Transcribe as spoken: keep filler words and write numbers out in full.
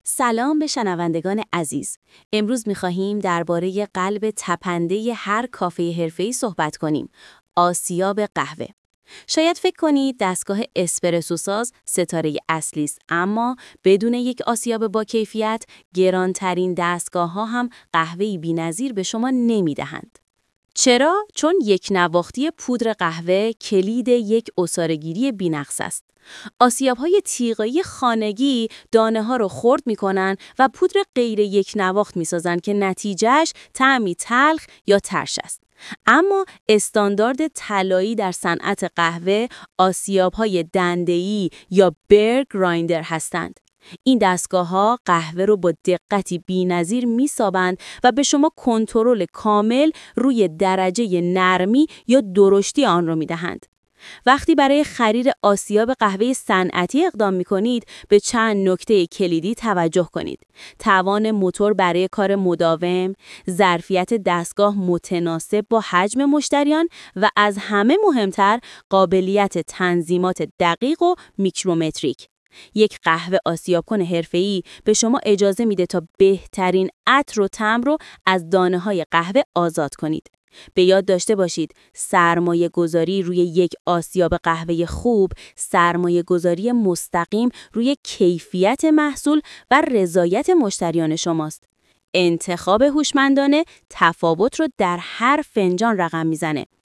سلام به شنوندگان عزیز. امروز می‌خواهیم درباره قلب تپنده هر کافه حرفه‌ای صحبت کنیم. آسیاب قهوه. شاید فکر کنید دستگاه اسپرسو ساز ستاره اصلی است، اما بدون یک آسیاب با کیفیت، گرانترین دستگاه‌ها هم قهوه‌ای بی‌نظیر به شما نمی‌دهند. چرا؟ چون یک نواختی پودر قهوه کلید یک عصاره‌گیری بی‌نقص است. آسیاب‌های تیغایی خانگی دانه‌ها رو خرد می‌کنن و پودر غیر یک نواخت می‌سازن که نتیجهش طعمی تلخ یا ترش است. اما استاندارد طلایی در صنعت قهوه آسیاب‌های دنده‌ای یا بر گرایندر هستند. این دستگاه‌ها قهوه رو با دقتی بی‌نظیر می‌سابند و به شما کنترل کامل روی درجه نرمی یا درشتی آن را می‌دهند. وقتی برای خرید آسیاب قهوه صنعتی اقدام می‌کنید، به چند نکته کلیدی توجه کنید. توان موتور برای کار مداوم، ظرفیت دستگاه متناسب با حجم مشتریان و از همه مهمتر قابلیت تنظیمات دقیق و میکرومتریک. یک قهوه آسیاب کن حرفه‌ای به شما اجازه میده تا بهترین عطر و طعم رو از دانه‌های قهوه آزاد کنید. به یاد داشته باشید سرمایه گذاری روی یک آسیاب قهوه خوب، سرمایه گذاری مستقیم روی کیفیت محصول و رضایت مشتریان شماست. انتخاب هوشمندانه تفاوت رو در هر فنجان رقم میزنه.